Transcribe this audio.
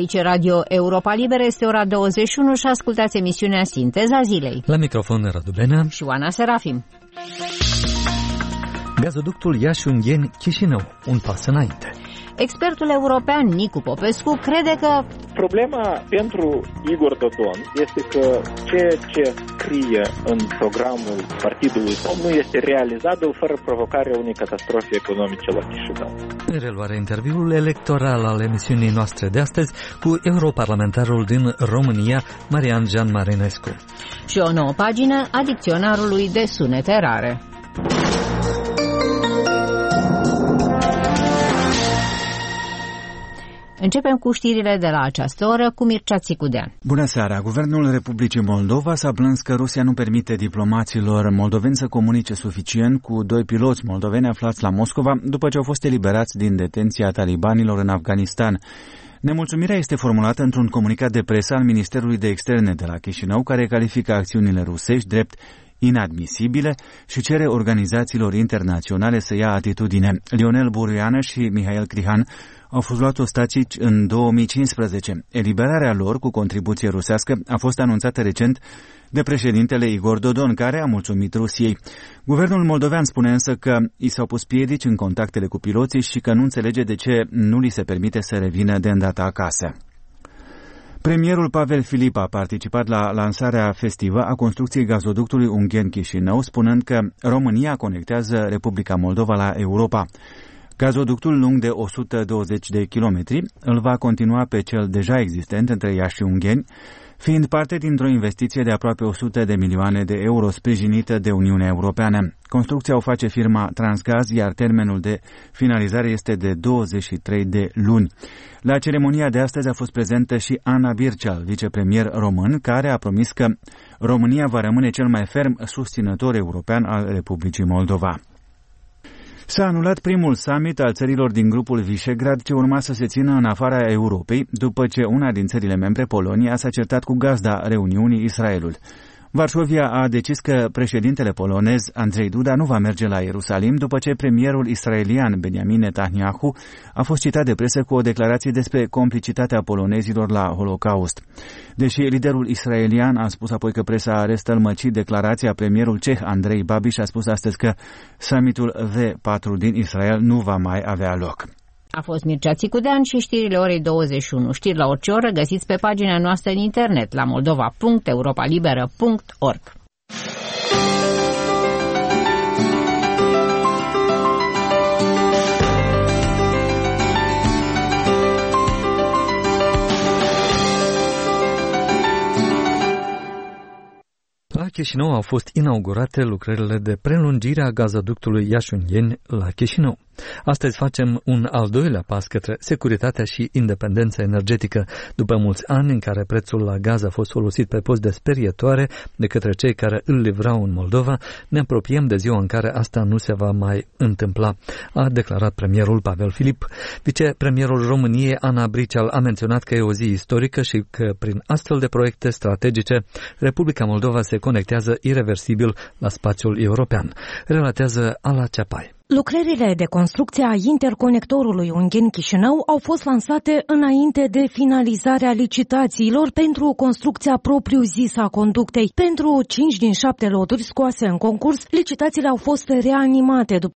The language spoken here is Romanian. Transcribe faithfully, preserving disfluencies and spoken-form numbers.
Aici Radio Europa Liberă, este ora douăzeci și unu și ascultați emisiunea Sinteza Zilei. La microfon Radu Benea și Oana Serafim. Gazoductul Iași-Ungheni-Chișinău, un pas înainte. Expertul european Nicu Popescu crede că problema pentru Igor Dodon este că ceea ce scrie în programul partidului său nu este realizabil fără provocarea unei catastrofe economice la Chișinău. În reluarea interviul electoral al emisiunii noastre de astăzi cu europarlamentarul din România, Marian Jean Marinescu. Și o nouă pagină a dicționarului de sunete rare. Începem cu știrile de la această oră cu Mircea Țicudean. Bună seara! Guvernul Republicii Moldova s-a plâns că Rusia nu permite diplomaților moldoveni să comunice suficient cu doi piloți moldoveni aflați la Moscova după ce au fost eliberați din detenția talibanilor în Afganistan. Nemulțumirea este formulată într-un comunicat de presă al Ministerului de Externe de la Chișinău, care califică acțiunile rusești drept inadmisibile și cere organizațiilor internaționale să ia atitudine. Lionel Buruiană și Mihail Crihan au fost luați ostațici în două mii cincisprezece. Eliberarea lor, cu contribuție rusească, a fost anunțată recent de președintele Igor Dodon, care a mulțumit Rusiei. Guvernul moldovean spune însă că i s-au pus piedici în contactele cu piloții și că nu înțelege de ce nu li se permite să revină de îndată acasă. Premierul Pavel Filip a participat la lansarea festivă a construcției gazoductului Ungheni-Chișinău, spunând că România conectează Republica Moldova la Europa. Gazoductul lung de o sută douăzeci de kilometri îl va continua pe cel deja existent între Iași și Ungheni, fiind parte dintr-o investiție de aproape o sută de milioane de euro sprijinită de Uniunea Europeană. Construcția o face firma Transgaz, iar termenul de finalizare este de douăzeci și trei de luni. La ceremonia de astăzi a fost prezentă și Ana Birceal, vicepremier român, care a promis că România va rămâne cel mai ferm susținător european al Republicii Moldova. S-a anulat primul summit al țărilor din grupul Visegrad, ce urma să se țină în afara Europei, după ce una din țările membre, Polonia, s-a certat cu gazda reuniunii, Israelul. Varsovia a decis că președintele polonez Andrzej Duda nu va merge la Ierusalim după ce premierul israelian Benjamin Netanyahu a fost citat de presă cu o declarație despre complicitatea polonezilor la Holocaust. Deși liderul israelian a spus apoi că presa are stălmăcit declarația, premierul ceh Andrei Babiš a spus astăzi că summitul V patru din Israel nu va mai avea loc. A fost Mircea Țicudean și știrile orei douăzeci și unu. Știri la orice oră găsiți pe pagina noastră în internet la moldova punct europa liberă punct org. La Chișinău au fost inaugurate lucrările de prelungire a gazoductului Iași-Ungheni la Chișinău. Astăzi facem un al doilea pas către securitatea și independența energetică. După mulți ani în care prețul la gaz a fost folosit pe post de sperietoare de către cei care îl livrau în Moldova, ne apropiem de ziua în care asta nu se va mai întâmpla, a declarat premierul Pavel Filip. Vicepremierul României, Ana Birceal, a menționat că e o zi istorică și că prin astfel de proiecte strategice, Republica Moldova se conectează ireversibil la spațiul european. Relatează Ala Ceapai. Lucrările de construcție a interconectorului Ungheni-Chișinău au fost lansate înainte de finalizarea licitațiilor pentru construcția propriu-zisă a conductei. Pentru cinci din șapte loturi scoase în concurs, licitațiile au fost reanimate după